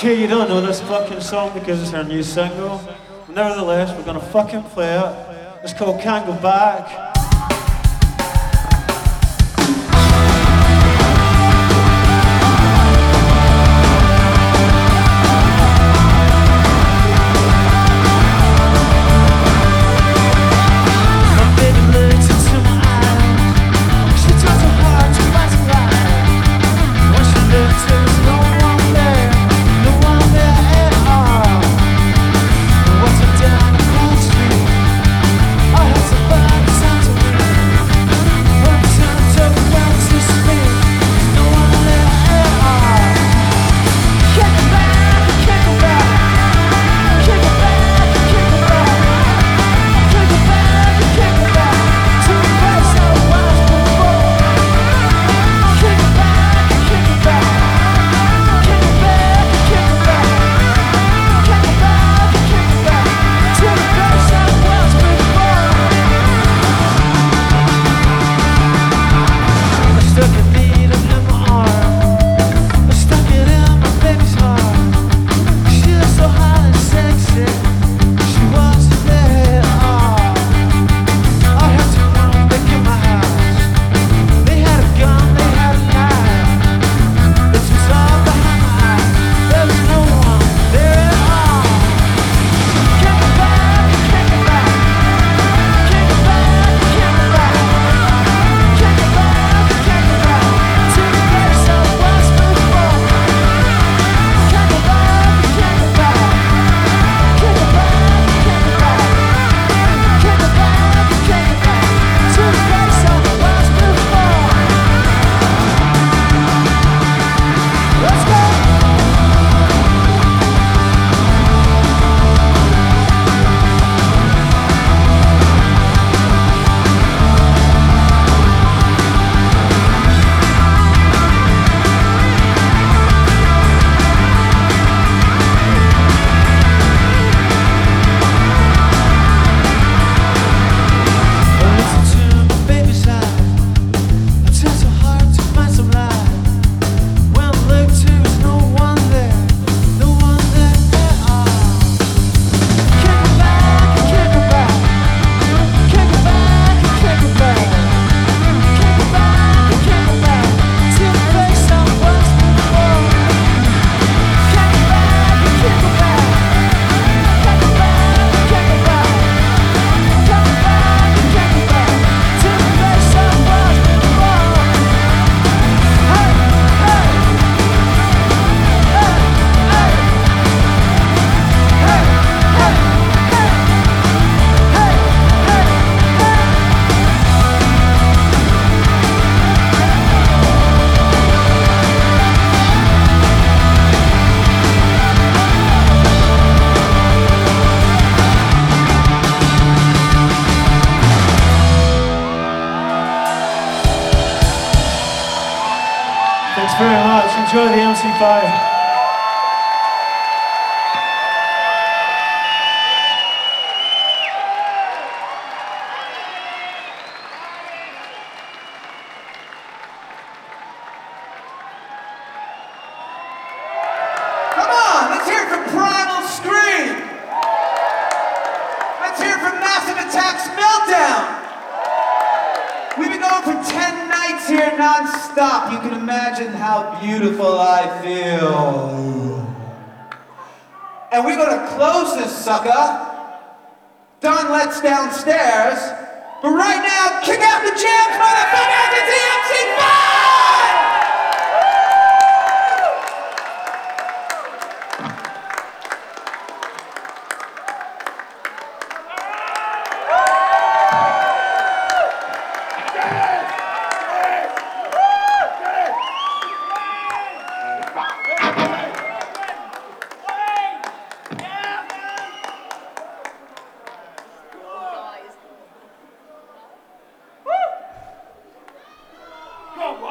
Okay, you don't know this fucking song because it's our new single. But nevertheless, we're gonna fucking play it. It's called Can't Go Back. Thanks very much. Enjoy the MC5. Here non-stop, you can imagine how beautiful I feel. And we're gonna close this sucker. Don Let's downstairs. But right now, kick out the jams, motherfuckers! It's the MC5! Go,